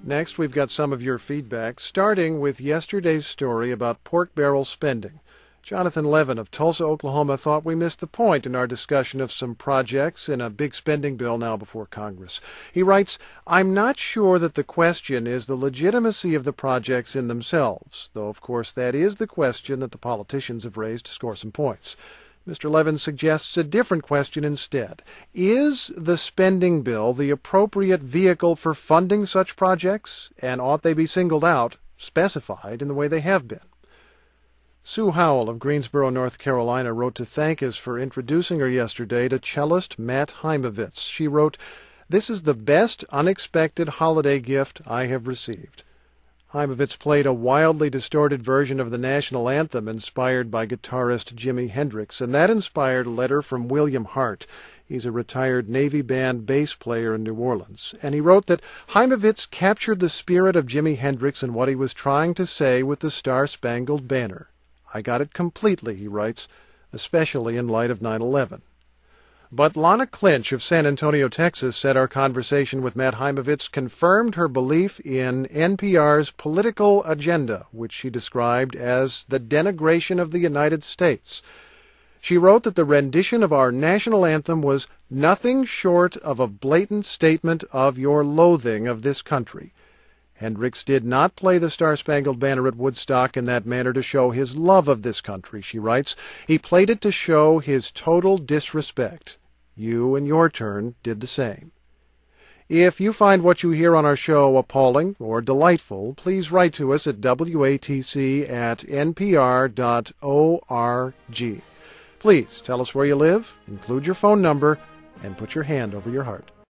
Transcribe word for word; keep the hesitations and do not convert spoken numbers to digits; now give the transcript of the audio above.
Next, we've got some of your feedback, starting with yesterday's story about pork barrel spending. Jonathan Levin of Tulsa, Oklahoma, thought we missed the point in our discussion of some projects in a big spending bill now before Congress. He writes, I'm not sure that the question is the legitimacy of the projects in themselves, though of course that is the question that the politicians have raised to score some points. Mister Levin suggests a different question instead. Is the spending bill the appropriate vehicle for funding such projects, and ought they be singled out, specified in the way they have been? Sue Howell of Greensboro, North Carolina, wrote to thank us for introducing her yesterday to cellist Matt Heimovitz. She wrote, This is the best unexpected holiday gift I have received. Heimovitz played a wildly distorted version of the national anthem inspired by guitarist Jimi Hendrix, and that inspired a letter from William Hart. He's a retired Navy band bass player in New Orleans, and he wrote that Heimovitz captured the spirit of Jimi Hendrix and what he was trying to say with the Star-Spangled Banner. I got it completely, he writes, especially in light of nine eleven. But Lana Clinch of San Antonio, Texas, said our conversation with Matt Heimovitz confirmed her belief in N P R's political agenda, which she described as the denigration of the United States. She wrote that the rendition of our national anthem was nothing short of a blatant statement of your loathing of this country. Hendrix did not play the Star-Spangled Banner at Woodstock in that manner to show his love of this country, she writes. He played it to show his total disrespect. You, in your turn, did the same. If you find what you hear on our show appalling or delightful, please write to us at W A T C at N P R dot org. Please tell us where you live, include your phone number, and put your hand over your heart.